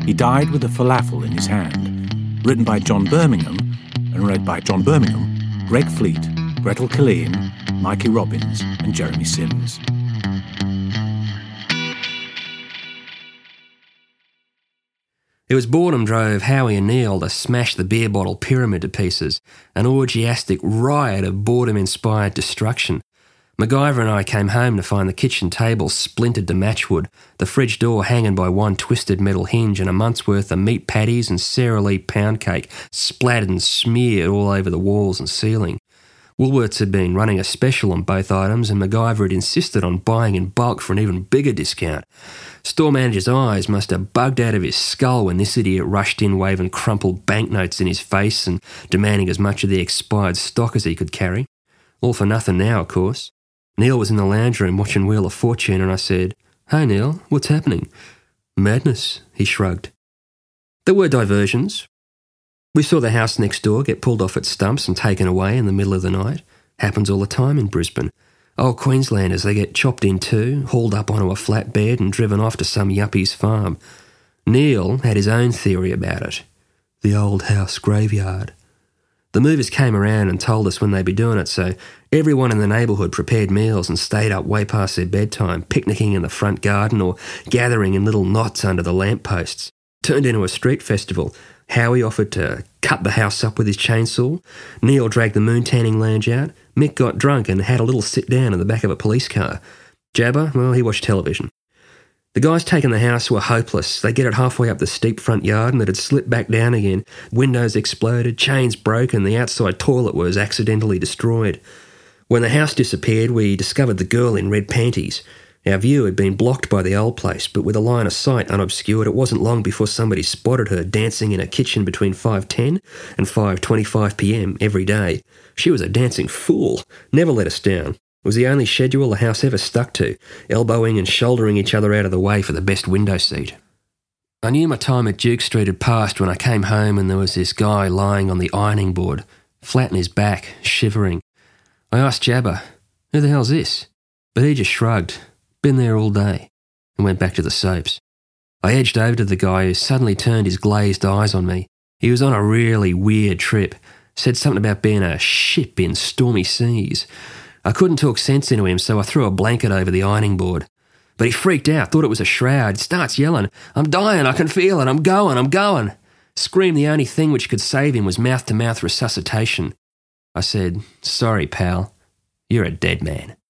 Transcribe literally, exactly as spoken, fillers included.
He died with a falafel in his hand. Written by John Birmingham and read by John Birmingham, Greg Fleet, Gretel Killeen, Mikey Robbins and Jeremy Sims. It was boredom drove Howie and Neil to smash the beer bottle pyramid to pieces, an orgiastic riot of boredom-inspired destruction. MacGyver and I came home to find the kitchen table splintered to matchwood, the fridge door hanging by one twisted metal hinge, and a month's worth of meat patties and Sara Lee pound cake splattered and smeared all over the walls and ceiling. Woolworths had been running a special on both items, and MacGyver had insisted on buying in bulk for an even bigger discount. Store manager's eyes must have bugged out of his skull when this idiot rushed in waving crumpled banknotes in his face and demanding as much of the expired stock as he could carry. All for nothing now, of course. Neil was in the lounge room watching Wheel of Fortune, and I said, "Hey Neil, what's happening?" "Madness," he shrugged. There were diversions. We saw the house next door get pulled off its stumps and taken away in the middle of the night. Happens all the time in Brisbane. Old Queenslanders, they get chopped in two, hauled up onto a flatbed and driven off to some yuppie's farm. Neil had his own theory about it. The old house graveyard. The movers came around and told us when they'd be doing it, so everyone in the neighbourhood prepared meals and stayed up way past their bedtime, picnicking in the front garden or gathering in little knots under the lampposts. Turned into a street festival. Howie offered to cut the house up with his chainsaw. Neil dragged the moon tanning lounge out. Mick got drunk and had a little sit down in the back of a police car. Jabba, well, he watched television. The guys taking the house were hopeless. They get it halfway up the steep front yard and it had slipped back down again. Windows exploded, chains broke, and the outside toilet was accidentally destroyed. When the house disappeared, we discovered the girl in red panties. Our view had been blocked by the old place, but with a line of sight unobscured, it wasn't long before somebody spotted her dancing in a kitchen between five ten and five twenty-five p m every day. She was a dancing fool, never let us down. It was the only schedule the house ever stuck to, elbowing and shouldering each other out of the way for the best window seat. I knew my time at Duke Street had passed when I came home and there was this guy lying on the ironing board, flat on his back, shivering. I asked Jabba, "Who the hell's this?" But he just shrugged. Been there all day, and went back to the soaps. I edged over to the guy who suddenly turned his glazed eyes on me. He was on a really weird trip, said something about being a ship in stormy seas. I couldn't talk sense into him, so I threw a blanket over the ironing board. But he freaked out, thought it was a shroud, starts yelling, "I'm dying, I can feel it, I'm going, I'm going." Screamed the only thing which could save him was mouth-to-mouth resuscitation. I said, "Sorry, pal, you're a dead man."